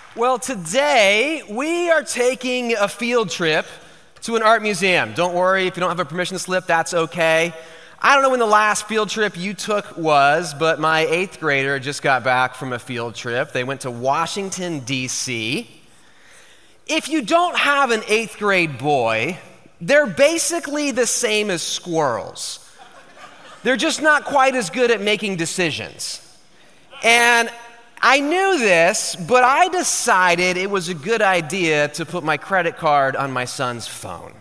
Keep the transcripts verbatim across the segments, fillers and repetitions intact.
Well, today we are taking a field trip to an art museum. Don't worry, if you don't have a permission slip, that's okay. I don't know when the last field trip you took was, but my eighth grader just got back from a field trip. They went to Washington, D C If you don't have an eighth grade boy, they're basically the same as squirrels. They're just not quite as good at making decisions. And I knew this, but I decided it was a good idea to put my credit card on my son's phone.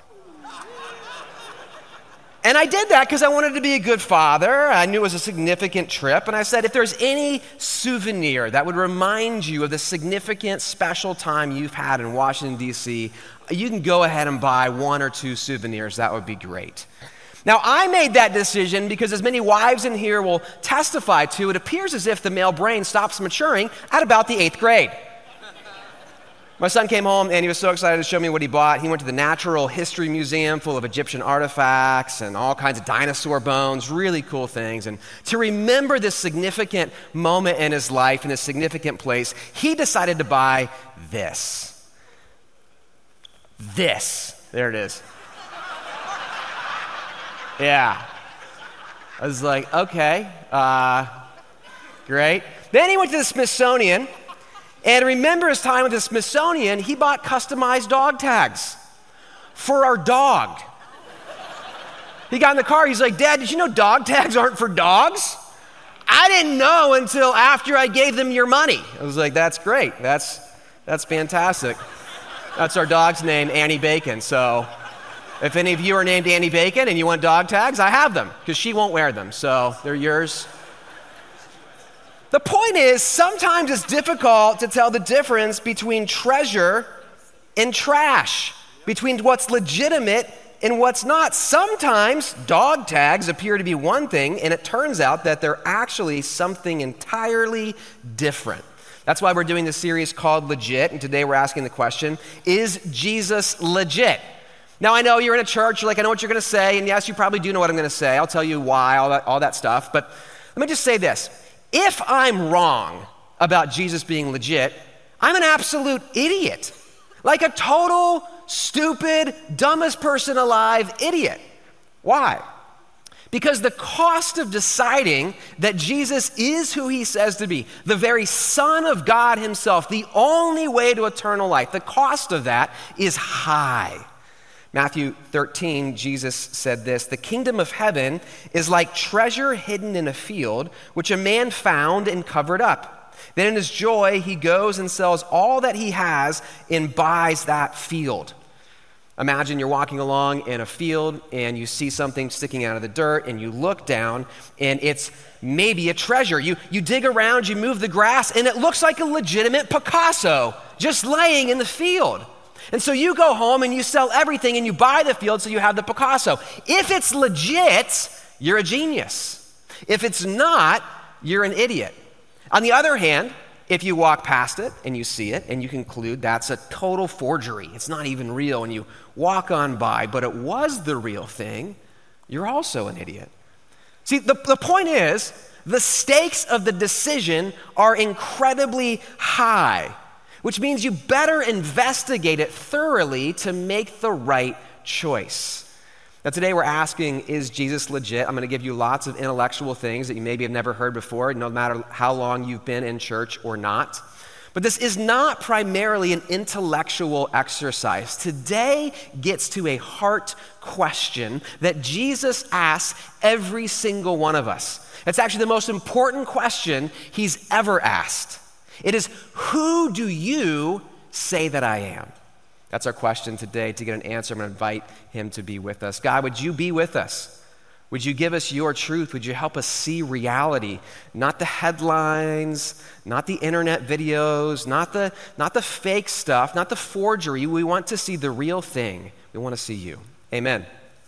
And I did that because I wanted to be a good father. I knew it was a significant trip. And I said, if there's any souvenir that would remind you of the significant, special time you've had in Washington, D C, you can go ahead and buy one or two souvenirs. That would be great. Now, I made that decision because, as many wives in here will testify to, it appears as if the male brain stops maturing at about the eighth grade. My son came home and he was so excited to show me what he bought. He went to the Natural History Museum full of Egyptian artifacts and all kinds of dinosaur bones, really cool things. And to remember this significant moment in his life in a significant place, he decided to buy this. This. There it is. Yeah. I was like, okay, uh, great. Then he went to the Smithsonian, and to remember his time with the Smithsonian, he bought customized dog tags for our dog. He got in the car, he's like, Dad, did you know dog tags aren't for dogs? I didn't know until after I gave them your money. I was like, that's great, that's, that's fantastic. That's our dog's name, Annie Bacon, so if any of you are named Annie Bacon and you want dog tags, I have them, because she won't wear them, so they're yours. The point is, sometimes it's difficult to tell the difference between treasure and trash, between what's legitimate and what's not. Sometimes dog tags appear to be one thing, and it turns out that they're actually something entirely different. That's why we're doing this series called Legit, and today we're asking the question, is Jesus legit? Now, I know you're in a church, you're like, I know what you're going to say, and yes, you probably do know what I'm going to say. I'll tell you why, all that, all that stuff. But let me just say this. If I'm wrong about Jesus being legit, I'm an absolute idiot. Like a total, stupid, dumbest person alive idiot. Why? Because the cost of deciding that Jesus is who he says to be, the very Son of God himself, the only way to eternal life, the cost of that is high. Matthew thirteen, Jesus said this, the kingdom of heaven is like treasure hidden in a field, which a man found and covered up. Then in his joy, he goes and sells all that he has and buys that field. Imagine you're walking along in a field and you see something sticking out of the dirt and you look down and it's maybe a treasure. You, you dig around, you move the grass, and it looks like a legitimate Picasso just laying in the field. And so you go home and you sell everything and you buy the field so you have the Picasso. If it's legit, you're a genius. If it's not, you're an idiot. On the other hand, if you walk past it and you see it and you conclude that's a total forgery, it's not even real, and you walk on by, but it was the real thing, you're also an idiot. See, the, the point is, the stakes of the decision are incredibly high, which means you better investigate it thoroughly to make the right choice. Now today we're asking, is Jesus legit? I'm going to give you lots of intellectual things that you maybe have never heard before, no matter how long you've been in church or not. But this is not primarily an intellectual exercise. Today gets to a heart question that Jesus asks every single one of us. It's actually the most important question he's ever asked. It is, who do you say that I am? That's our question today. To get an answer, I'm going to invite him to be with us. God, would you be with us? Would you give us your truth? Would you help us see reality? Not the headlines, not the internet videos, not the, not the fake stuff, not the forgery. We want to see the real thing. We want to see you. Amen.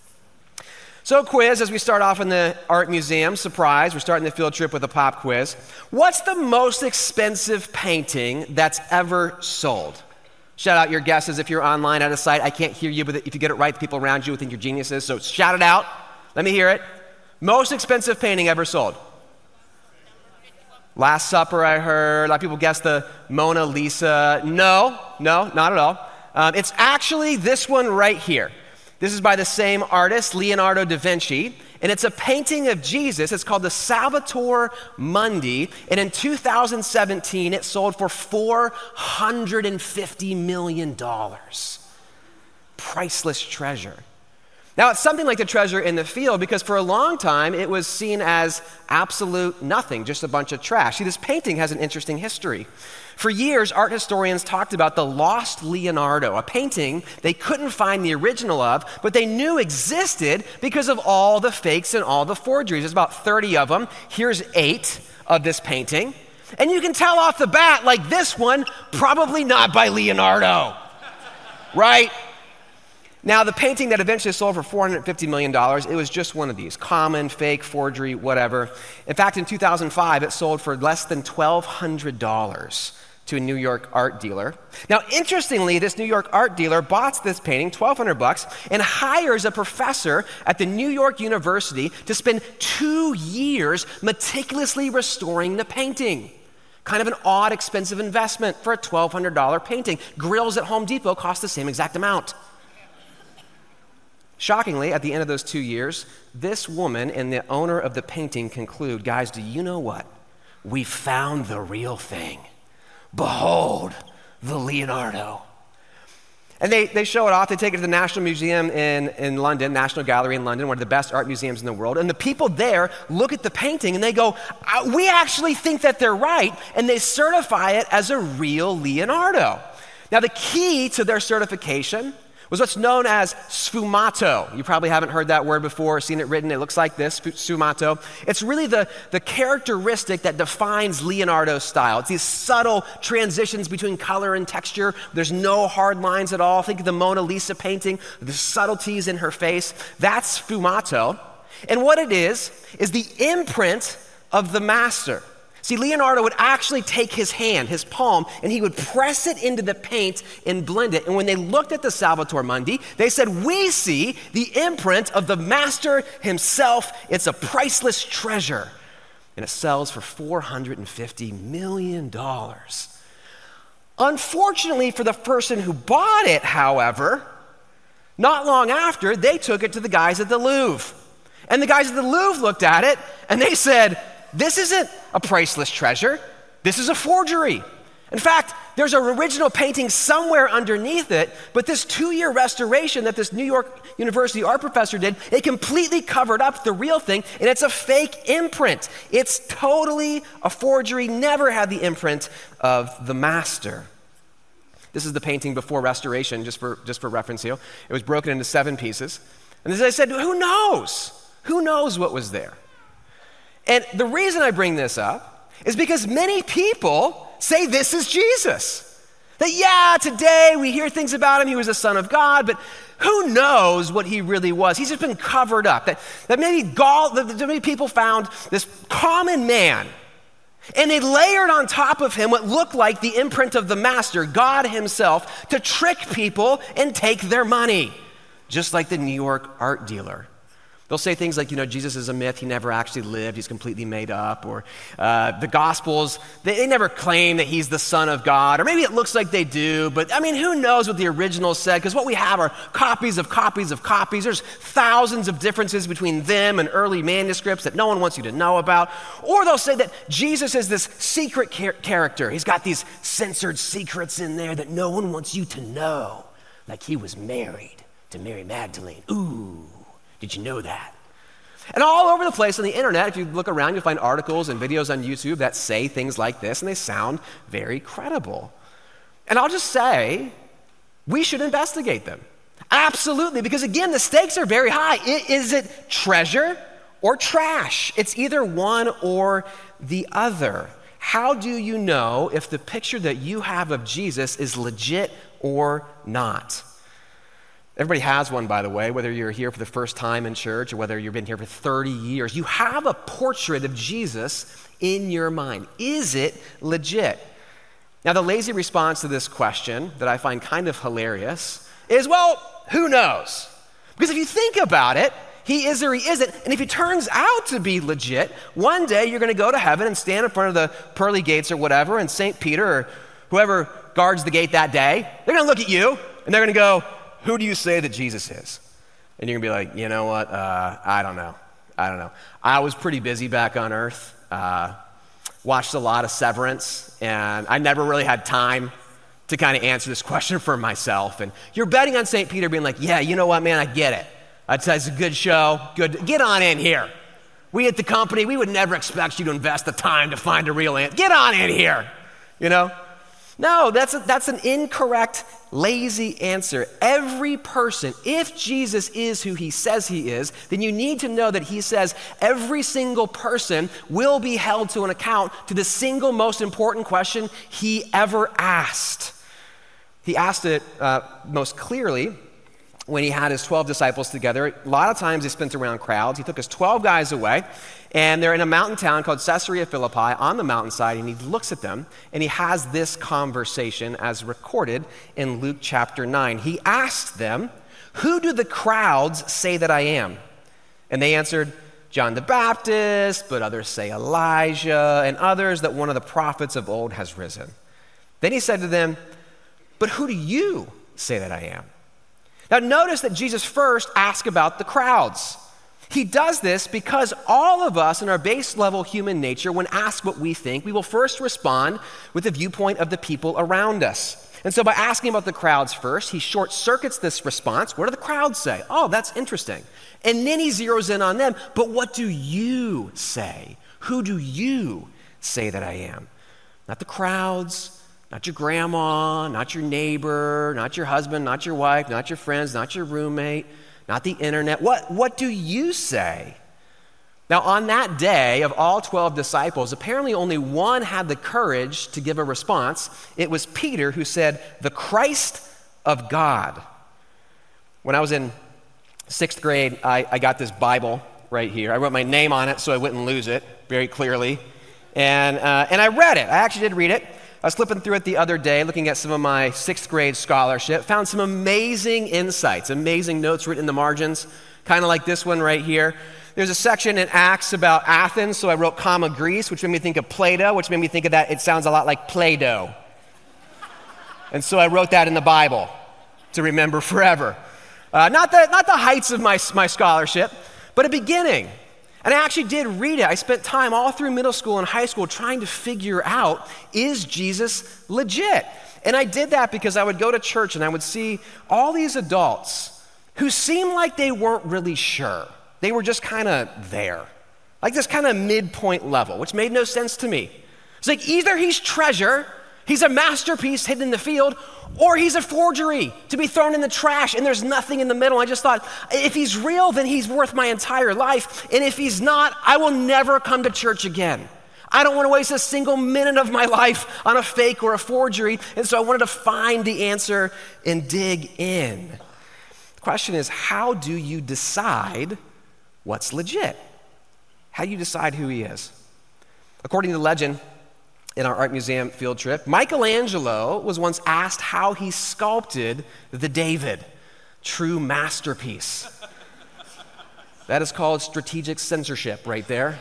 So quiz, as we start off in the art museum, surprise, we're starting the field trip with a pop quiz. What's the most expensive painting that's ever sold? Shout out your guesses if you're online at a site. I can't hear you, but if you get it right, the people around you will think you're geniuses, so shout it out. Let me hear it. Most expensive painting ever sold. Last Supper, I heard. A lot of people guess the Mona Lisa. No, no, not at all. Um, it's actually this one right here. This is by the same artist, Leonardo da Vinci, and it's a painting of Jesus. It's called the Salvator Mundi, and in two thousand seventeen, it sold for four hundred fifty million dollars. Priceless treasure. Now, it's something like the treasure in the field because for a long time, it was seen as absolute nothing, just a bunch of trash. See, this painting has an interesting history. For years, art historians talked about the lost Leonardo, a painting they couldn't find the original of, but they knew existed because of all the fakes and all the forgeries. There's about thirty of them. Here's eight of this painting. And you can tell off the bat, like this one, probably not by Leonardo, right? Now, the painting that eventually sold for four hundred fifty million dollars, it was just one of these, common, fake, forgery, whatever. In fact, in two thousand five, it sold for less than twelve hundred dollars to a New York art dealer. Now, interestingly, this New York art dealer bought this painting, twelve hundred bucks, and hires a professor at the New York University to spend two years meticulously restoring the painting. Kind of an odd, expensive investment for a twelve hundred dollars painting. Grills at Home Depot cost the same exact amount. Shockingly, at the end of those two years, this woman and the owner of the painting conclude, guys, do you know what? We found the real thing. Behold, the Leonardo. And they, they show it off. They take it to the National Museum in, in London, National Gallery in London, one of the best art museums in the world. And the people there look at the painting and they go, we actually think that they're right. And they certify it as a real Leonardo. Now, the key to their certification was what's known as sfumato. You probably haven't heard that word before or seen it written. It looks like this, sfumato. It's really the, the characteristic that defines Leonardo's style. It's these subtle transitions between color and texture. There's no hard lines at all. Think of the Mona Lisa painting, the subtleties in her face. That's sfumato. And what it is, is the imprint of the master. See, Leonardo would actually take his hand, his palm, and he would press it into the paint and blend it. And when they looked at the Salvator Mundi, they said, we see the imprint of the master himself. It's a priceless treasure. And it sells for four hundred fifty million dollars. Unfortunately for the person who bought it, however, not long after, they took it to the guys at the Louvre. And the guys at the Louvre looked at it, and they said, this isn't a priceless treasure. This is a forgery. In fact, there's an original painting somewhere underneath it, but this two-year restoration that this New York University art professor did, it completely covered up the real thing, and it's a fake imprint. It's totally a forgery, never had the imprint of the master. This is the painting before restoration, just for, just for reference here. It was broken into seven pieces. And as I said, who knows? Who knows what was there? And the reason I bring this up is because many people say this is Jesus. That, yeah, today we hear things about him, he was the Son of God, but who knows what he really was? He's just been covered up. That, that maybe Gaul, that many people found this common man, and they layered on top of him what looked like the imprint of the master, God himself, to trick people and take their money, just like the New York art dealer. They'll say things like, you know, Jesus is a myth. He never actually lived. He's completely made up. Or uh, the Gospels, they, they never claim that he's the Son of God. Or maybe it looks like they do. But, I mean, who knows what the original said? Because what we have are copies of copies of copies. There's thousands of differences between them and early manuscripts that no one wants you to know about. Or they'll say that Jesus is this secret char- character. He's got these censored secrets in there that no one wants you to know. Like he was married to Mary Magdalene. Ooh. Did you know that? And all over the place on the internet, if you look around, you'll find articles and videos on YouTube that say things like this, and they sound very credible. And I'll just say, we should investigate them. Absolutely, because again, the stakes are very high. Is it treasure or trash? It's either one or the other. How do you know if the picture that you have of Jesus is legit or not? Everybody has one, by the way, whether you're here for the first time in church or whether you've been here for thirty years. You have a portrait of Jesus in your mind. Is it legit? Now, the lazy response to this question that I find kind of hilarious is, well, who knows? Because if you think about it, he is or he isn't. And if he turns out to be legit, one day you're going to go to heaven and stand in front of the pearly gates or whatever, and Saint Peter or whoever guards the gate that day, they're going to look at you and they're going to go, who do you say that Jesus is? And you're going to be like, you know what? Uh, I don't know. I don't know. I was pretty busy back on earth. Uh, watched a lot of Severance, and I never really had time to kind of answer this question for myself. And you're betting on Saint Peter being like, yeah, you know what, man, I get it. It's a good show. Good. Get on in here. We at the company, we would never expect you to invest the time to find a real answer. Get on in here, you know? No, that's, a, that's an incorrect, lazy answer. Every person, if Jesus is who he says he is, then you need to know that he says every single person will be held to an account to the single most important question he ever asked. He asked it uh, most clearly when he had his twelve disciples together. A lot of times they spent around crowds. He took his twelve guys away, and they're in a mountain town called Caesarea Philippi on the mountainside, and he looks at them, and he has this conversation as recorded in Luke chapter nine. He asked them, who do the crowds say that I am? And they answered, John the Baptist, but others say Elijah, and others that one of the prophets of old has risen. Then he said to them, but who do you say that I am? Now notice that Jesus first asked about the crowds. He does this because all of us in our base level human nature, when asked what we think, we will first respond with the viewpoint of the people around us. And so by asking about the crowds first, he short circuits this response. What do the crowds say? Oh, that's interesting. And then he zeroes in on them. But what do you say? Who do you say that I am? Not the crowds, not your grandma, not your neighbor, not your husband, not your wife, not your friends, not your roommate, not the internet. What, what do you say? Now, on that day, of all twelve disciples, apparently only one had the courage to give a response. It was Peter who said, the Christ of God. When I was in sixth grade, I, I got this Bible right here. I wrote my name on it so I wouldn't lose it very clearly. And, uh, and I read it. I actually did read it. I was flipping through it the other day, looking at some of my sixth grade scholarship, found some amazing insights, amazing notes written in the margins, kind of like this one right here. There's a section in Acts about Athens, so I wrote comma Greece, which made me think of Plato, which made me think of that, it sounds a lot like Play-Doh. And so I wrote that in the Bible to remember forever. Uh, not, the, not the heights of my, my scholarship, but a beginning. And I actually did read it. I spent time all through middle school and high school trying to figure out, is Jesus legit? And I did that because I would go to church and I would see all these adults who seemed like they weren't really sure. They were just kind of there, like this kind of midpoint level, which made no sense to me. It's like either he's treasure, he's a masterpiece hidden in the field, or he's a forgery to be thrown in the trash, and there's nothing in the middle. I just thought, if he's real, then he's worth my entire life, and if he's not, I will never come to church again. I don't want to waste a single minute of my life on a fake or a forgery, and so I wanted to find the answer and dig in. The question is, how do you decide what's legit? How do you decide who he is? According to legend, in our art museum field trip, Michelangelo was once asked how he sculpted the David, true masterpiece. That is called strategic censorship right there.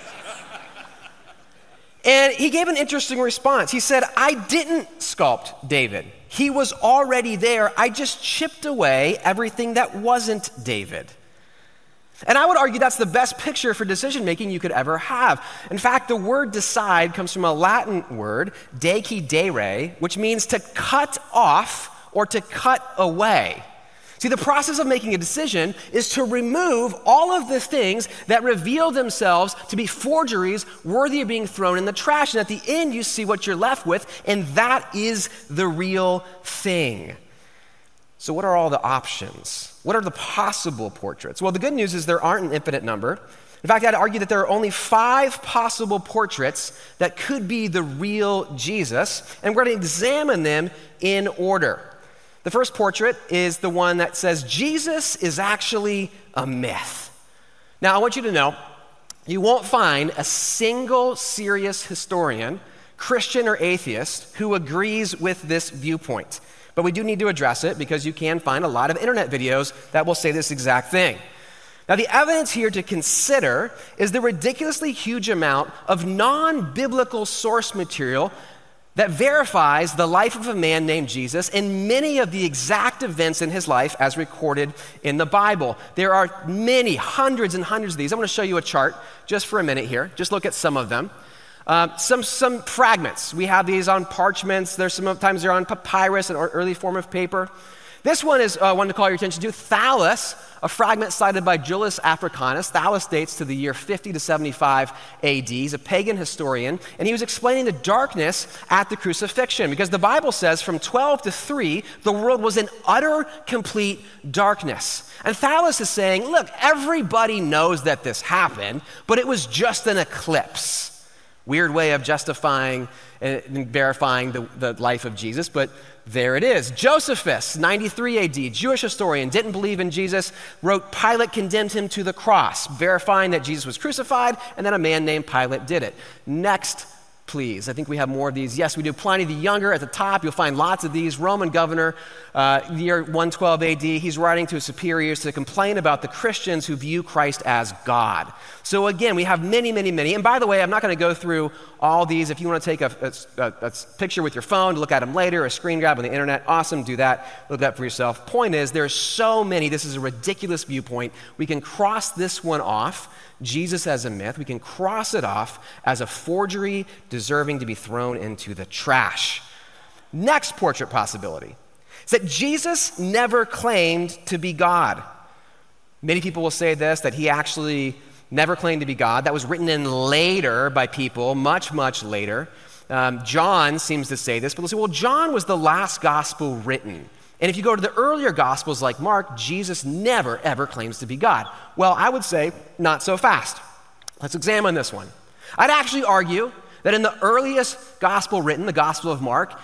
And he gave an interesting response. He said, I didn't sculpt David. He was already there. I just chipped away everything that wasn't David. And I would argue that's the best picture for decision making you could ever have. In fact, the word decide comes from a Latin word, decidere, which means to cut off or to cut away. See, the process of making a decision is to remove all of the things that reveal themselves to be forgeries worthy of being thrown in the trash. And at the end, you see what you're left with, and that is the real thing. So what are all the options? What are the possible portraits? Well, the good news is there aren't an infinite number. In fact, I'd argue that there are only five possible portraits that could be the real Jesus, and we're going to examine them in order. The first portrait is the one that says Jesus is actually a myth. Now, I want you to know, you won't find a single serious historian, Christian or atheist, who agrees with this viewpoint. But we do need to address it because you can find a lot of internet videos that will say this exact thing. Now, the evidence here to consider is the ridiculously huge amount of non-biblical source material that verifies the life of a man named Jesus and many of the exact events in his life as recorded in the Bible. There are many, hundreds and hundreds of these. I'm going to show you a chart just for a minute here. Just look at some of them. Uh, some, some fragments. We have these on parchments. There's sometimes they're on papyrus, an early form of paper. This one is uh, one to call your attention to. Thallus, a fragment cited by Julius Africanus. Thallus dates to the year fifty to seventy-five A D. He's a pagan historian, and he was explaining the darkness at the crucifixion, because the Bible says from twelve to three, the world was in utter, complete darkness. And Thallus is saying, look, everybody knows that this happened, but it was just an eclipse. Weird way of justifying and verifying the, the life of Jesus, but there it is. Josephus, ninety-three A D, Jewish historian, didn't believe in Jesus, wrote Pilate condemned him to the cross, verifying that Jesus was crucified, and then a man named Pilate did it. Next, please. I think we have more of these. Yes, we do. Pliny the Younger at the top. You'll find lots of these. Roman governor, uh, year one twelve A D. He's writing to his superiors to complain about the Christians who view Christ as God. So again, we have many, many, many. And by the way, I'm not going to go through all these. If you want to take a, a, a, a picture with your phone to look at them later, a screen grab on the internet, awesome, do that. Look that for yourself. Point is, there's so many. This is a ridiculous viewpoint. We can cross this one off, Jesus as a myth. We can cross it off as a forgery deserving to be thrown into the trash. Next portrait possibility is that Jesus never claimed to be God. Many people will say this, that he actually never claimed to be God. That was written in later by people, much, much later. Um, John seems to say this, but they'll say, well, John was the last gospel written. And if you go to the earlier gospels like Mark, Jesus never, ever claims to be God. Well, I would say not so fast. Let's examine this one. I'd actually argue that in the earliest gospel written, the Gospel of Mark,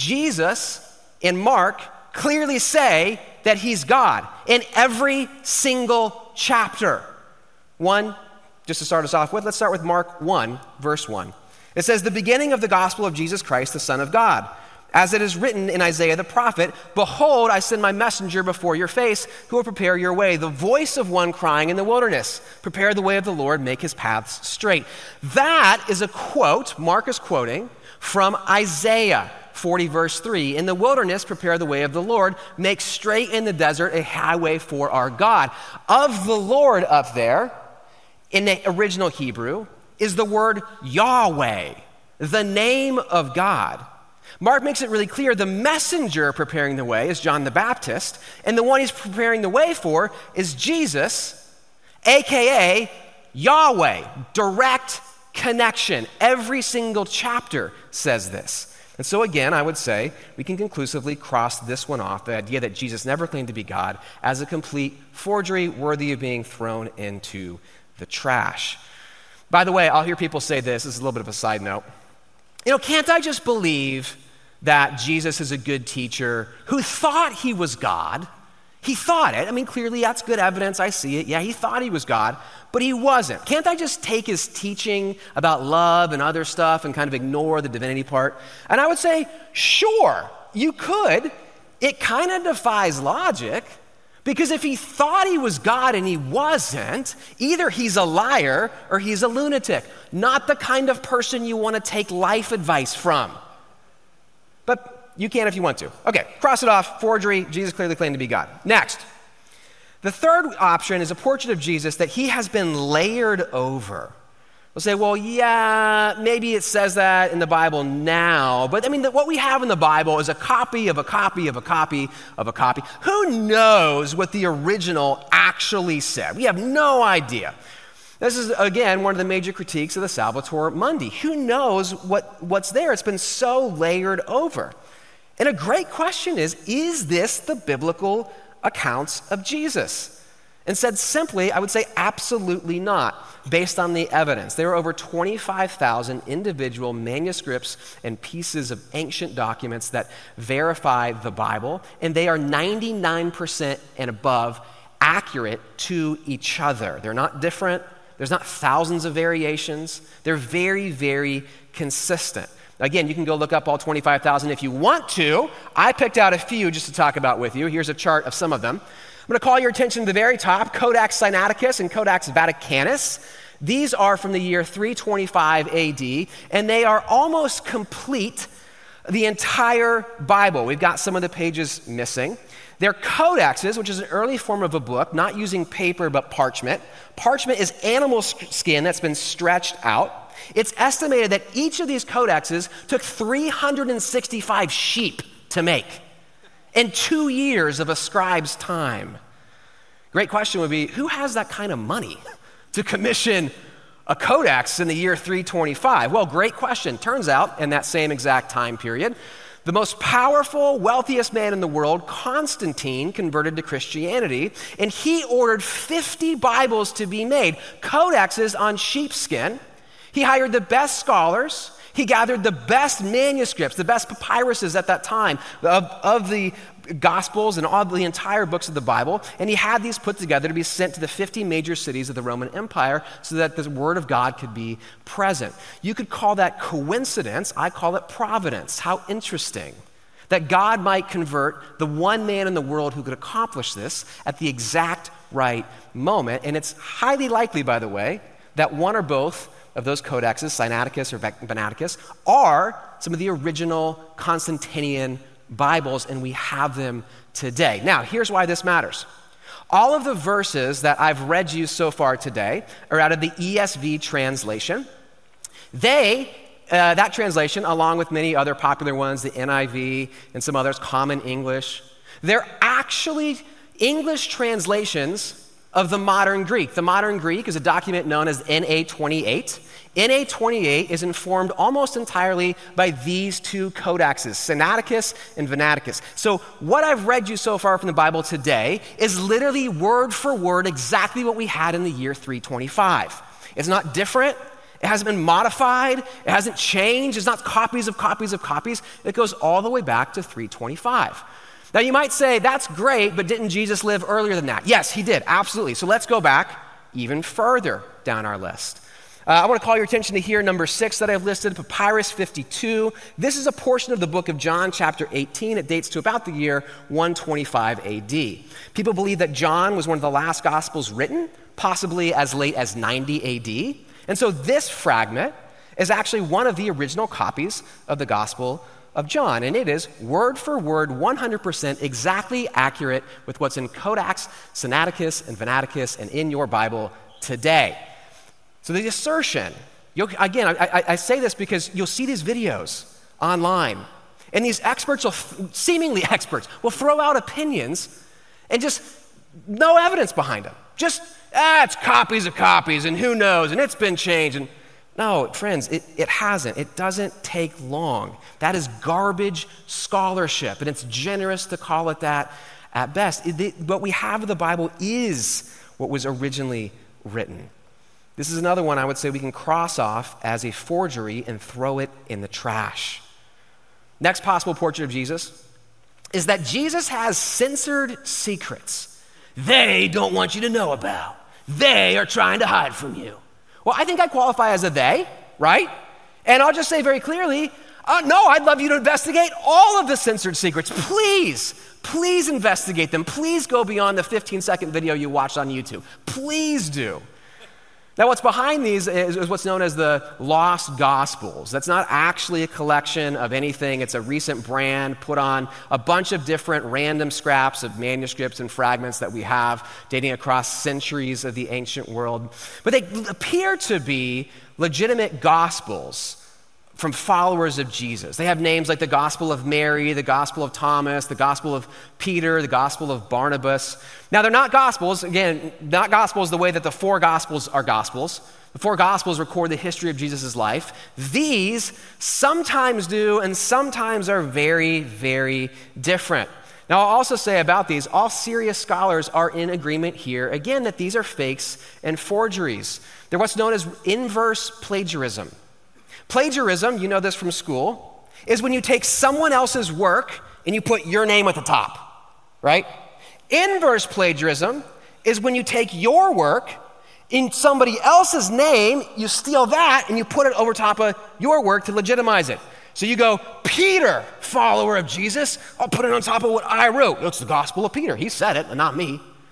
Jesus and Mark clearly say that he's God in every single chapter. One, just to start us off with, let's start with Mark one, verse one. It says, the beginning of the gospel of Jesus Christ, the Son of God. As it is written in Isaiah the prophet, behold, I send my messenger before your face, who will prepare your way. The voice of one crying in the wilderness, prepare the way of the Lord, make his paths straight. That is a quote, Mark is quoting, from Isaiah forty, verse three. In the wilderness, prepare the way of the Lord, make straight in the desert a highway for our God. Of the Lord up there, in the original Hebrew, is the word Yahweh, the name of God. Mark makes it really clear the messenger preparing the way is John the Baptist, and the one he's preparing the way for is Jesus, a k a. Yahweh, direct connection. Every single chapter says this. And so again, I would say we can conclusively cross this one off, the idea that Jesus never claimed to be God, as a complete forgery worthy of being thrown into the trash. By the way, I'll hear people say this, this is a little bit of a side note. You know, can't I just believe that Jesus is a good teacher who thought he was God? He thought it. I mean, clearly that's good evidence. I see it. Yeah, he thought he was God, but he wasn't. Can't I just take his teaching about love and other stuff and kind of ignore the divinity part? And I would say, sure, you could. It kind of defies logic, because if he thought he was God and he wasn't, either he's a liar or he's a lunatic, not the kind of person you want to take life advice from. But you can if you want to. Okay, cross it off, forgery, Jesus clearly claimed to be God. Next, the third option is a portrait of Jesus that he has been layered over. We'll say, well, yeah, maybe it says that in the Bible now, but I mean, the, what we have in the Bible is a copy of a copy of a copy of a copy. Who knows what the original actually said? We have no idea. This is, again, one of the major critiques of the Salvator Mundi. Who knows what, what's there? It's been so layered over. And a great question is, is this the biblical accounts of Jesus? And said simply, I would say absolutely not, based on the evidence. There are over twenty-five thousand individual manuscripts and pieces of ancient documents that verify the Bible, and they are ninety-nine percent and above accurate to each other. They're not different. There's not thousands of variations. They're very, very consistent. Again, you can go look up all twenty-five thousand if you want to. I picked out a few just to talk about with you. Here's a chart of some of them. I'm going to call your attention to the very top, Codex Sinaiticus and Codex Vaticanus. These are from the year three twenty-five A D, and they are almost complete the entire Bible. We've got some of the pages missing. They're codexes, which is an early form of a book, not using paper but parchment. Parchment is animal skin that's been stretched out. It's estimated that each of these codexes took three hundred sixty-five sheep to make in two years of a scribe's time. Great question would be, who has that kind of money to commission a codex in the year three twenty-five? Well, great question. Turns out, in that same exact time period, the most powerful, wealthiest man in the world, Constantine, converted to Christianity, and he ordered fifty Bibles to be made, codexes on sheepskin. He hired the best scholars. He gathered the best manuscripts, the best papyruses at that time of, of the Gospels and all the entire books of the Bible, and he had these put together to be sent to the fifty major cities of the Roman Empire so that the Word of God could be present. You could call that coincidence. I call it providence. How interesting that God might convert the one man in the world who could accomplish this at the exact right moment. And it's highly likely, by the way, that one or both of those codexes, Sinaiticus or Vaticanus, are some of the original Constantinian Bibles, and we have them today. Now, here's why this matters. All of the verses that I've read you so far today are out of the E S V translation. They, uh, that translation, along with many other popular ones, the N I V and some others, Common English, they're actually English translations of the modern Greek. The modern Greek is a document known as N A twenty-eight. N A twenty-eight is informed almost entirely by these two codexes, Sinaiticus and Vaticanus. So what I've read you so far from the Bible today is literally word for word exactly what we had in the year three twenty-five. It's not different. It hasn't been modified. It hasn't changed. It's not copies of copies of copies. It goes all the way back to three twenty-five. Now, you might say, that's great, but didn't Jesus live earlier than that? Yes, he did, absolutely. So let's go back even further down our list. Uh, I want to call your attention to here, number six that I've listed, Papyrus fifty-two. This is a portion of the book of John, chapter eighteen. It dates to about the year one twenty-five A D. People believe that John was one of the last gospels written, possibly as late as ninety A D. And so this fragment is actually one of the original copies of the Gospel of John, and it is word for word, one hundred percent exactly accurate with what's in Codex Sinaiticus and Vaticanus and in your Bible today. So the assertion, you'll, again, I, I, I say this because you'll see these videos online, and these experts, will, seemingly experts, will throw out opinions and just no evidence behind them. Just, ah, it's copies of copies, and who knows, and it's been changed, and no, friends, it, it hasn't. It doesn't take long. That is garbage scholarship, and it's generous to call it that at best. It, it, what we have of the Bible is what was originally written. This is another one I would say we can cross off as a forgery and throw it in the trash. Next possible portrait of Jesus is that Jesus has censored secrets they don't want you to know about. They are trying to hide from you. Well, I think I qualify as a they, right? And I'll just say very clearly, uh, no, I'd love you to investigate all of the censored secrets. Please, please investigate them. Please go beyond the fifteen-second video you watched on YouTube. Please do. Now, what's behind these is, is what's known as the Lost Gospels. That's not actually a collection of anything. It's a recent brand put on a bunch of different random scraps of manuscripts and fragments that we have dating across centuries of the ancient world. But they appear to be legitimate Gospels from followers of Jesus. They have names like the Gospel of Mary, the Gospel of Thomas, the Gospel of Peter, the Gospel of Barnabas. Now, they're not Gospels, again, not Gospels the way that the four Gospels are Gospels. The four Gospels record the history of Jesus' life. These sometimes do and sometimes are very, very different. Now, I'll also say about these, all serious scholars are in agreement here, again, that these are fakes and forgeries. They're what's known as inverse plagiarism. Plagiarism, you know this from school, is when you take someone else's work and you put your name at the top, right? Inverse plagiarism is when you take your work in somebody else's name, you steal that and you put it over top of your work to legitimize it. So you go, Peter, follower of Jesus, I'll put it on top of what I wrote. It's the Gospel of Peter. He said it, and not me.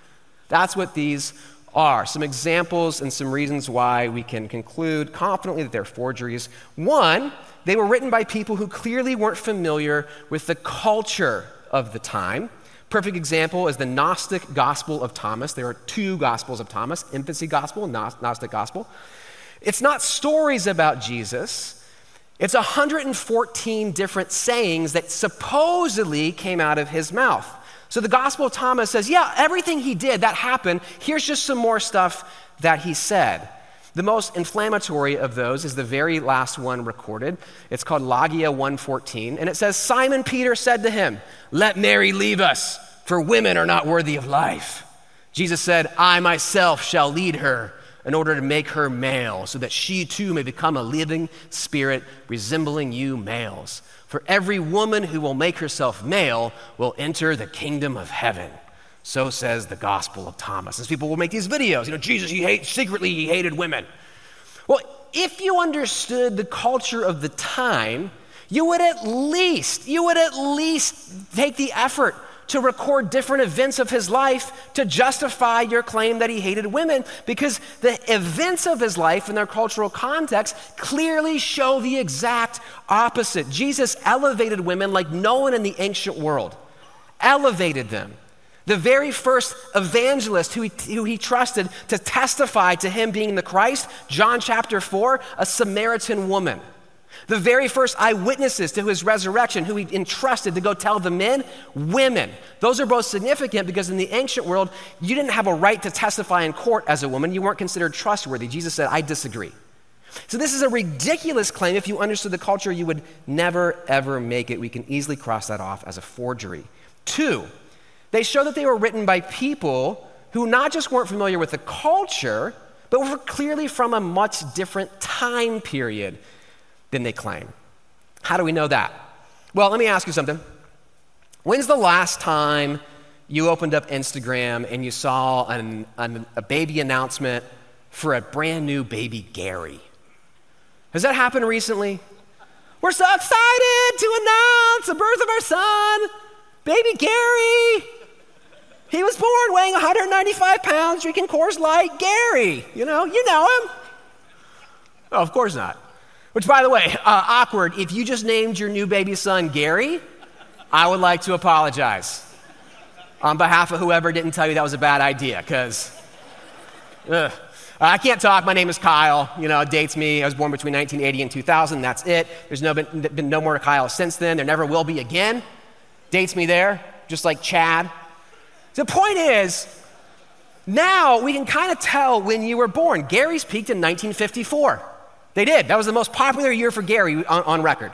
That's what these are. Some examples and some reasons why we can conclude confidently that they're forgeries. One, they were written by people who clearly weren't familiar with the culture of the time. Perfect example is the Gnostic Gospel of Thomas. There are two Gospels of Thomas, infancy gospel and Gnostic gospel. It's not stories about Jesus. It's one hundred fourteen different sayings that supposedly came out of his mouth. So the Gospel of Thomas says, yeah, everything he did, that happened. Here's just some more stuff that he said. The most inflammatory of those is the very last one recorded. It's called Logia one fourteen, and it says, Simon Peter said to him, let Mary leave us, for women are not worthy of life. Jesus said, I myself shall lead her in order to make her male, so that she too may become a living spirit resembling you males. For every woman who will make herself male will enter the kingdom of heaven. So says the Gospel of Thomas. As people will make these videos, you know, Jesus, he hate, secretly he hated women. Well, if you understood the culture of the time, you would at least, you would at least take the effort to record different events of his life to justify your claim that he hated women, because the events of his life in their cultural context clearly show the exact opposite. Jesus elevated women like no one in the ancient world. Elevated them. The very first evangelist who he, who he trusted to testify to him being the Christ, John chapter four, a Samaritan woman. The very first eyewitnesses to his resurrection who he entrusted to go tell the men, women. Those are both significant because in the ancient world, you didn't have a right to testify in court as a woman. You weren't considered trustworthy. Jesus said, I disagree. So this is a ridiculous claim. If you understood the culture, you would never, ever make it. We can easily cross that off as a forgery. Two, they show that they were written by people who not just weren't familiar with the culture, but were clearly from a much different time period than they claim. How do we know that? Well, let me ask you something. When's the last time you opened up Instagram and you saw an, an, a baby announcement for a brand new baby Gary? Has that happened recently? We're so excited to announce the birth of our son, baby Gary. He was born weighing one hundred ninety-five pounds, drinking Coors Light. Gary, you know, you know him. Oh, of course not. Which, by the way, uh, awkward. If you just named your new baby son Gary, I would like to apologize on behalf of whoever didn't tell you that was a bad idea, because I can't talk. My name is Kyle. You know, it dates me. I was born between nineteen eighty and two thousand. That's it. There's no, been, been no more Kyle since then. There never will be again. Dates me there, just like Chad. The point is, now we can kind of tell when you were born. Gary's peaked in nineteen fifty-four. They did. That was the most popular year for Gary on, on record.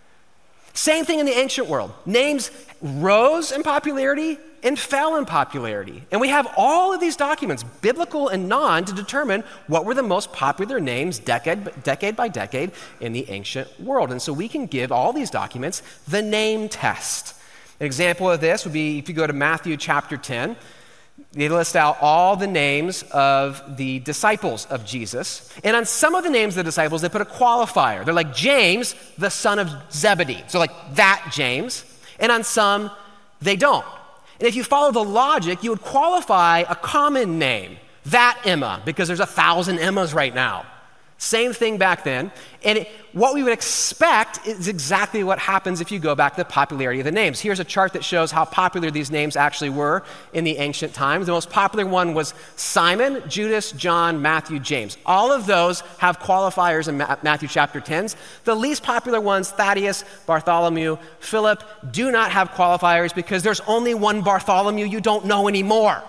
Same thing in the ancient world. Names rose in popularity and fell in popularity. And we have all of these documents, biblical and non, to determine what were the most popular names decade, decade by decade in the ancient world. And so we can give all these documents the name test. An example of this would be if you go to Matthew chapter ten, they list out all the names of the disciples of Jesus. And on some of the names of the disciples, they put a qualifier. They're like James, the son of Zebedee. So like that James. And on some, they don't. And if you follow the logic, you would qualify a common name, that Emma, because there's a thousand Emmas right now. Same thing back then. And it, what we would expect is exactly what happens if you go back to the popularity of the names. Here's a chart that shows how popular these names actually were in the ancient times. The most popular one was Simon, Judas, John, Matthew, James. All of those have qualifiers in Ma- Matthew chapter ten. The least popular ones, Thaddeus, Bartholomew, Philip, do not have qualifiers because there's only one Bartholomew you don't know anymore.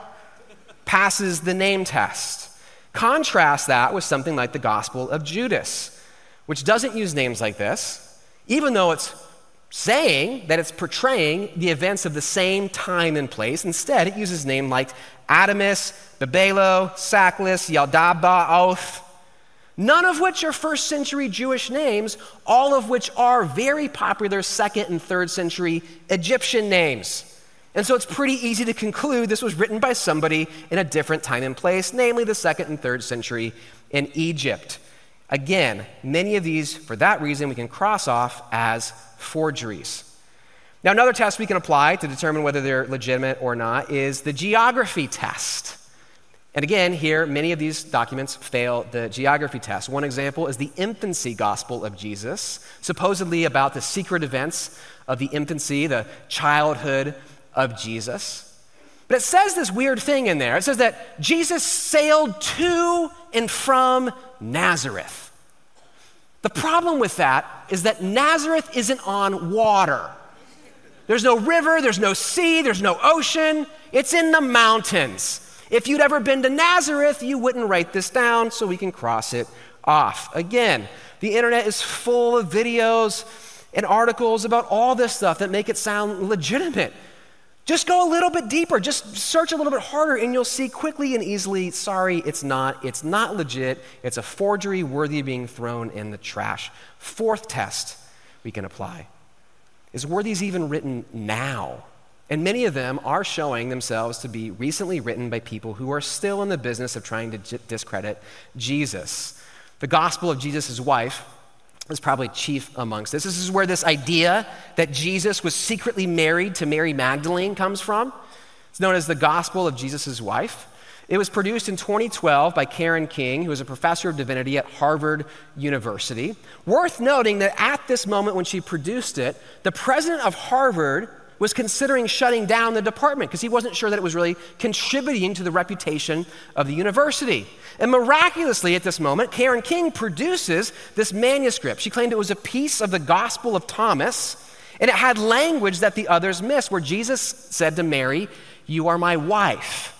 Passes the name test. Contrast that with something like the Gospel of Judas, which doesn't use names like this, even though it's saying that it's portraying the events of the same time and place. Instead, it uses names like Adamus, Babelo, Sacklus, Yaldabaoth, none of which are first century Jewish names, all of which are very popular second and third century Egyptian names. And so it's pretty easy to conclude this was written by somebody in a different time and place, namely the second and third century in Egypt. Again, many of these, for that reason, we can cross off as forgeries. Now, another test we can apply to determine whether they're legitimate or not is the geography test. And again, here, many of these documents fail the geography test. One example is the infancy gospel of Jesus, supposedly about the secret events of the infancy, the childhood of Jesus. But it says this weird thing in there. It says that Jesus sailed to and from Nazareth. The problem with that is that Nazareth isn't on water. There's no river, there's no sea, there's no ocean. It's in the mountains. If you'd ever been to Nazareth, you wouldn't write this down, so we can cross it off. Again, the internet is full of videos and articles about all this stuff that make it sound legitimate. Just go a little bit deeper. Just search a little bit harder, and you'll see quickly and easily, sorry, it's not. It's not legit. It's a forgery worthy of being thrown in the trash. Fourth test we can apply is, were these even written now? And many of them are showing themselves to be recently written by people who are still in the business of trying to j- discredit Jesus. The gospel of Jesus' wife is probably chief amongst this. This is where this idea that Jesus was secretly married to Mary Magdalene comes from. It's known as the gospel of Jesus' wife. It was produced in twenty twelve by Karen King, who is a professor of divinity at Harvard University. Worth noting that at this moment when she produced it, the president of Harvard was considering shutting down the department because he wasn't sure that it was really contributing to the reputation of the university. And miraculously at this moment, Karen King produces this manuscript. She claimed it was a piece of the Gospel of Thomas, and it had language that the others missed, where Jesus said to Mary, "You are my wife."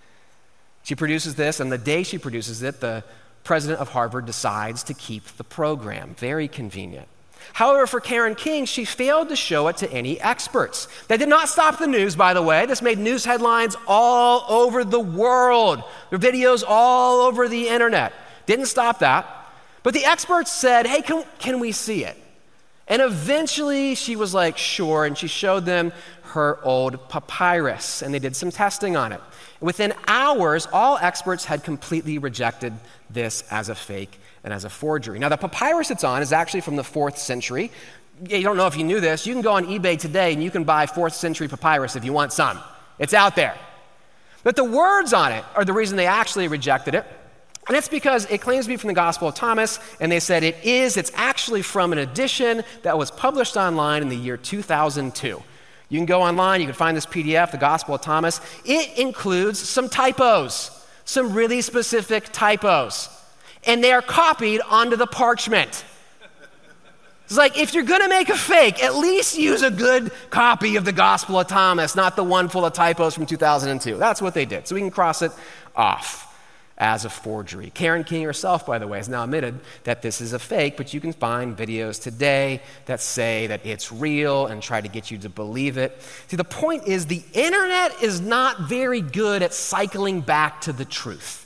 She produces this, and the day she produces it, the president of Harvard decides to keep the program. Very convenient. However, for Karen King, she failed to show it to any experts. That did not stop the news, by the way. This made news headlines all over the world. There were videos all over the internet. Didn't stop that. But the experts said, hey, can, can we see it? And eventually she was like, sure, and she showed them her old papyrus, and they did some testing on it. Within hours, all experts had completely rejected this as a fake and as a forgery. Now, the papyrus it's on is actually from the fourth century. You don't know if you knew this. You can go on eBay today and you can buy fourth century papyrus if you want some. It's out there. But the words on it are the reason they actually rejected it. And it's because it claims to be from the Gospel of Thomas, and they said it is. It's actually from an edition that was published online in the year two thousand two. You can go online, you can find this P D F, the Gospel of Thomas. It includes some typos, some really specific typos. And they are copied onto the parchment. It's like, if you're gonna make a fake, at least use a good copy of the Gospel of Thomas, not the one full of typos from two thousand two. That's what they did. So we can cross it off as a forgery. Karen King herself, by the way, has now admitted that this is a fake, but you can find videos today that say that it's real and try to get you to believe it. See, the point is the internet is not very good at cycling back to the truth.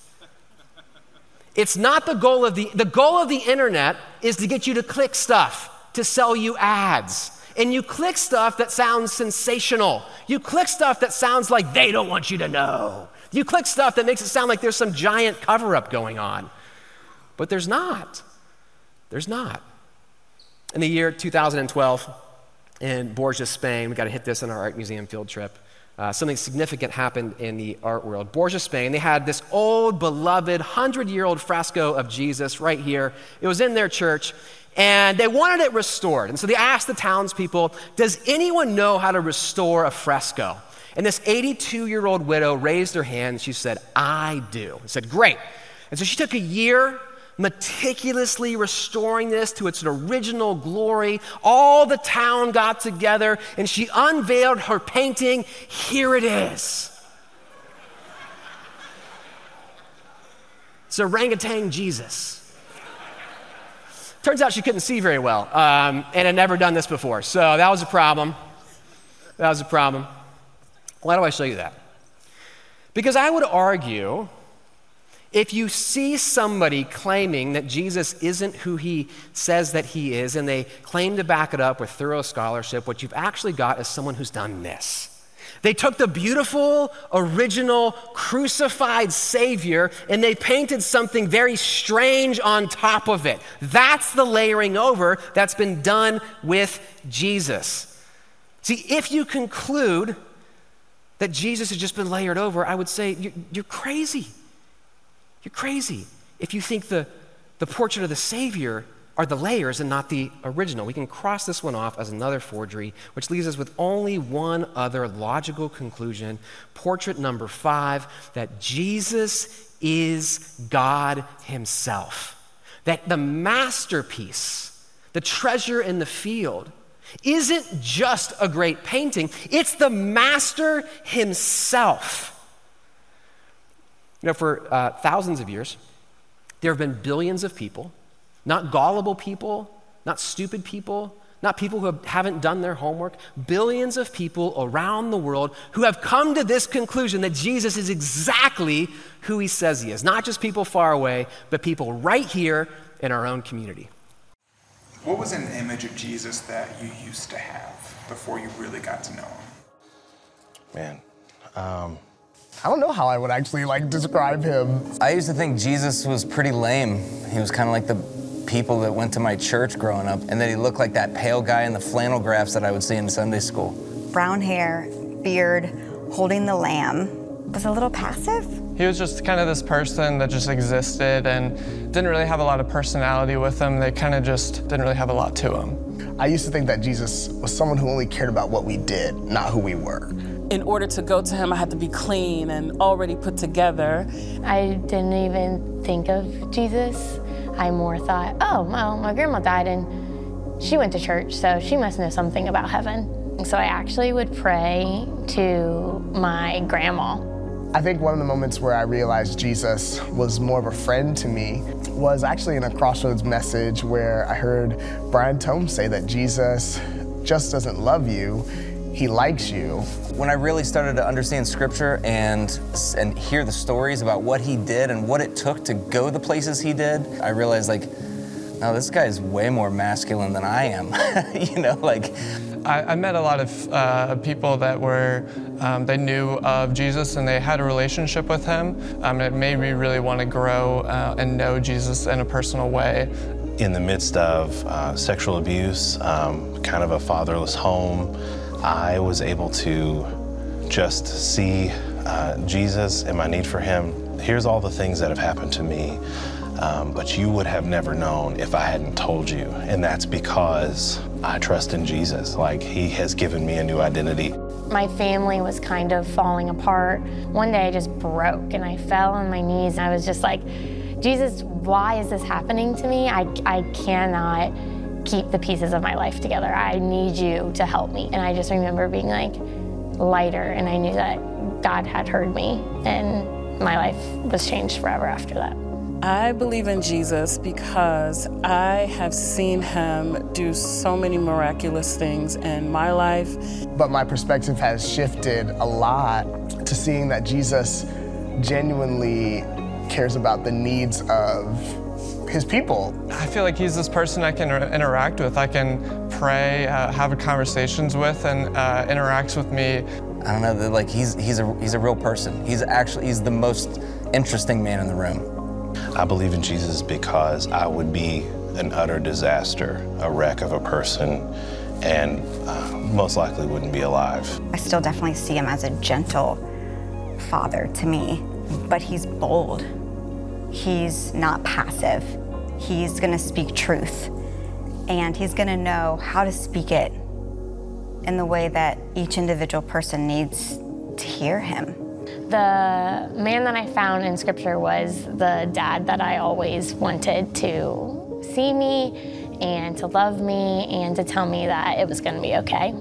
It's not the goal of the, the goal of the internet is to get you to click stuff, to sell you ads. And you click stuff that sounds sensational. You click stuff that sounds like they don't want you to know. You click stuff that makes it sound like there's some giant cover-up going on. But there's not. There's not. In the year two thousand twelve, in Bourges, Spain, we got to hit this on our art museum field trip. Uh, something significant happened in the art world. Bourges, Spain, they had this old, beloved, hundred-year-old fresco of Jesus right here. It was in their church, and they wanted it restored. And so they asked the townspeople, does anyone know how to restore a fresco? And this eighty-two-year-old widow raised her hand, and she said, I do. I said, great. And so she took a year meticulously restoring this to its original glory. All the town got together, and she unveiled her painting. Here it is. It's orangutan Jesus. Turns out she couldn't see very well um, and had never done this before. So that was a problem. That was a problem. Why do I show you that? Because I would argue if you see somebody claiming that Jesus isn't who he says that he is, and they claim to back it up with thorough scholarship, what you've actually got is someone who's done this. They took the beautiful, original, crucified Savior, and they painted something very strange on top of it. That's the layering over that's been done with Jesus. See, if you conclude that Jesus has just been layered over, I would say you're, you're crazy. You're crazy if you think the, the portrait of the Savior are the layers and not the original. We can cross this one off as another forgery, which leaves us with only one other logical conclusion. Portrait number five, that Jesus is God himself. That the masterpiece, the treasure in the field, isn't just a great painting, it's the master himself. You know, for uh, thousands of years, there have been billions of people, not gullible people, not stupid people, not people who have, haven't done their homework, billions of people around the world who have come to this conclusion that Jesus is exactly who he says he is. Not just people far away, but people right here in our own community. What was an image of Jesus that you used to have before you really got to know him? Man, um... I don't know how I would actually like describe him. I used to think Jesus was pretty lame. He was kind of like the people that went to my church growing up, and that he looked like that pale guy in the flannel graphs that I would see in Sunday school. Brown hair, beard, holding the lamb. Was a little passive. He was just kind of this person that just existed and didn't really have a lot of personality with him. They kind of just didn't really have a lot to him. I used to think that Jesus was someone who only cared about what we did, not who we were. In order to go to him, I had to be clean and already put together. I didn't even think of Jesus. I more thought, oh, well, my grandma died and she went to church, so she must know something about heaven. And so I actually would pray to my grandma. I think one of the moments where I realized Jesus was more of a friend to me was actually in a Crossroads message where I heard Brian Tome say that Jesus just doesn't love you, he likes you. When I really started to understand scripture and and hear the stories about what he did and what it took to go the places he did, I realized, like, no, this guy is way more masculine than I am. You know, like. I, I met a lot of uh, people that were, um, they knew of Jesus and they had a relationship with him. Um, and it made me really want to grow uh, and know Jesus in a personal way. In the midst of uh, sexual abuse, um, kind of a fatherless home, I was able to just see uh, Jesus and my need for him. Here's all the things that have happened to me, um, but you would have never known if I hadn't told you. And that's because I trust in Jesus. Like, he has given me a new identity. My family was kind of falling apart. One day I just broke and I fell on my knees and I was just like, Jesus, why is this happening to me? I, I cannot keep the pieces of my life together. I need you to help me. And I just remember being like lighter, and I knew that God had heard me, and my life was changed forever after that. I believe in Jesus because I have seen him do so many miraculous things in my life. But my perspective has shifted a lot to seeing that Jesus genuinely cares about the needs of his people. I feel like he's this person I can interact with. I can pray, uh, have conversations with, and uh, interacts with me. I don't know, like he's he's a he's a real person. He's actually he's the most interesting man in the room. I believe in Jesus because I would be an utter disaster, a wreck of a person, and uh, most likely wouldn't be alive. I still definitely see him as a gentle father to me, but he's bold. He's not passive. He's gonna speak truth, and he's gonna know how to speak it in the way that each individual person needs to hear him. The man that I found in scripture was the dad that I always wanted to see me and to love me and to tell me that it was gonna be okay.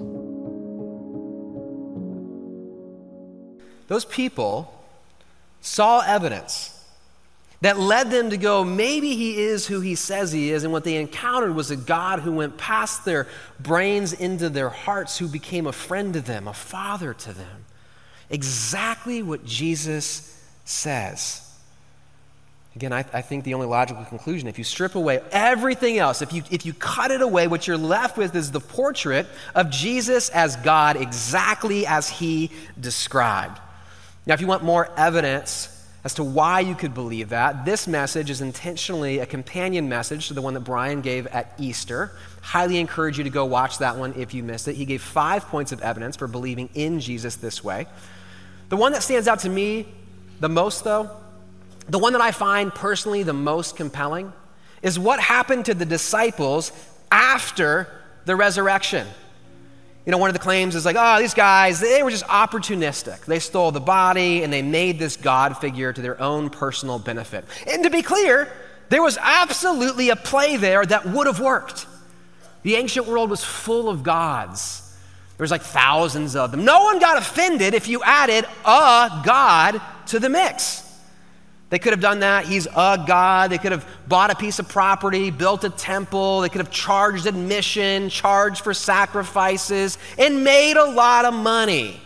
Those people saw evidence that led them to go, maybe he is who he says he is. And what they encountered was a God who went past their brains into their hearts, who became a friend to them, a father to them. Exactly what Jesus says. Again, I, I think the only logical conclusion, if you strip away everything else, if you, if you cut it away, what you're left with is the portrait of Jesus as God, exactly as he described. Now, if you want more evidence as to why you could believe that, this message is intentionally a companion message to the one that Brian gave at Easter. Highly encourage you to go watch that one if you missed it. He gave five points of evidence for believing in Jesus this way. The one that stands out to me the most, though, the one that I find personally the most compelling is what happened to the disciples after the resurrection. You know, one of the claims is like, oh, these guys, they were just opportunistic. They stole the body and they made this God figure to their own personal benefit. And to be clear, there was absolutely a play there that would have worked. The ancient world was full of gods. There was like thousands of them. No one got offended if you added a god to the mix. They could have done that. He's a god. They could have bought a piece of property, built a temple. They could have charged admission, charged for sacrifices, and made a lot of money.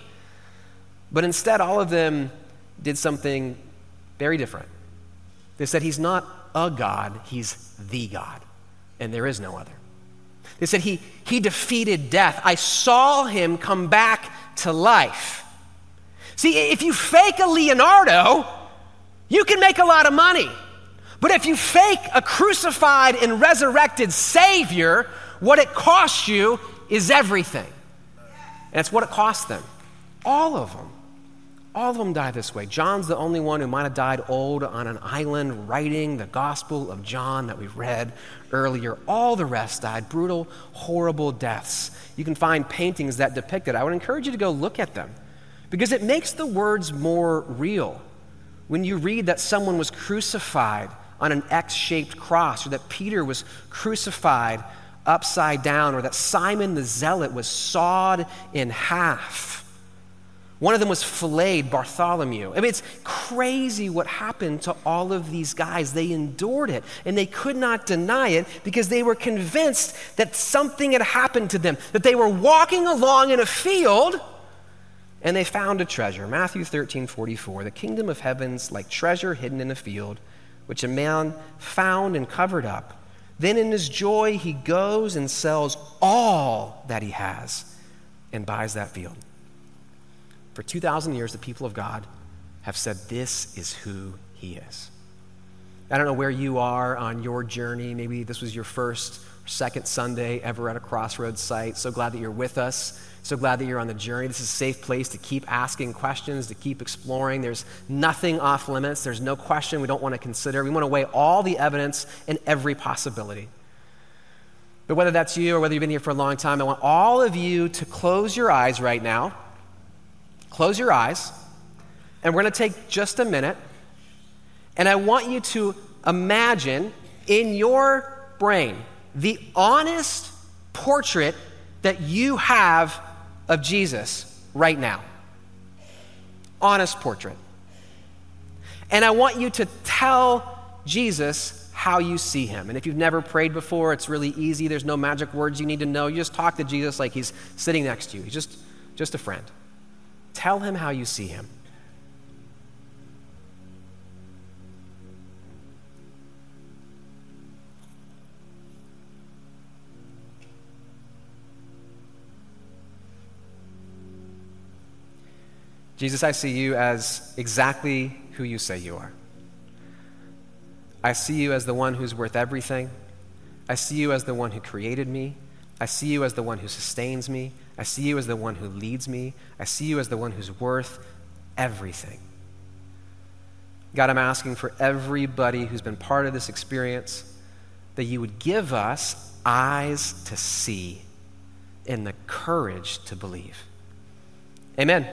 But instead, all of them did something very different. They said he's not a god, he's the God, and there is no other. They said he, he defeated death. I saw him come back to life. See, if you fake a Leonardo, you can make a lot of money. But if you fake a crucified and resurrected Savior, what it costs you is everything. And it's what it cost them. All of them. All of them die this way. John's the only one who might have died old on an island writing the Gospel of John that we read earlier. All the rest died brutal, horrible deaths. You can find paintings that depict it. I would encourage you to go look at them because it makes the words more real. When you read that someone was crucified on an X-shaped cross, or that Peter was crucified upside down, or that Simon the Zealot was sawed in half. One of them was filleted, Bartholomew. I mean, it's crazy what happened to all of these guys. They endured it, and they could not deny it because they were convinced that something had happened to them, that they were walking along in a field, and they found a treasure. Matthew thirteen forty-four, the kingdom of heaven's like treasure hidden in a field, which a man found and covered up. Then in his joy, he goes and sells all that he has and buys that field. For two thousand years, the people of God have said, this is who he is. I don't know where you are on your journey. Maybe this was your first or second Sunday ever at a Crossroads site. So glad that you're with us. So glad that you're on the journey. This is a safe place to keep asking questions, to keep exploring. There's nothing off limits. There's no question we don't want to consider. We want to weigh all the evidence and every possibility. But whether that's you or whether you've been here for a long time, I want all of you to close your eyes right now. Close your eyes. And we're going to take just a minute. And I want you to imagine in your brain the honest portrait that you have of Jesus right now. Honest portrait. And I want you to tell Jesus how you see him. And if you've never prayed before, it's really easy. There's no magic words you need to know. You just talk to Jesus like he's sitting next to you. He's just, just a friend. Tell him how you see him. Jesus, I see you as exactly who you say you are. I see you as the one who's worth everything. I see you as the one who created me. I see you as the one who sustains me. I see you as the one who leads me. I see you as the one who's worth everything. God, I'm asking for everybody who's been part of this experience that you would give us eyes to see and the courage to believe. Amen.